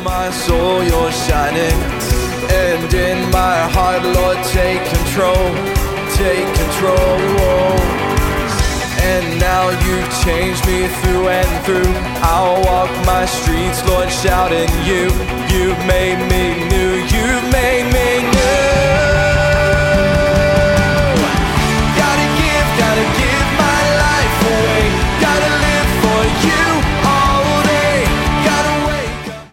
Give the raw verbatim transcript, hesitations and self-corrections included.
my soul you're shining, and in my heart, Lord, take control, take control. And now you've changed me through and through. I'll walk my streets, Lord, shouting you. You've made me new, you've made me new.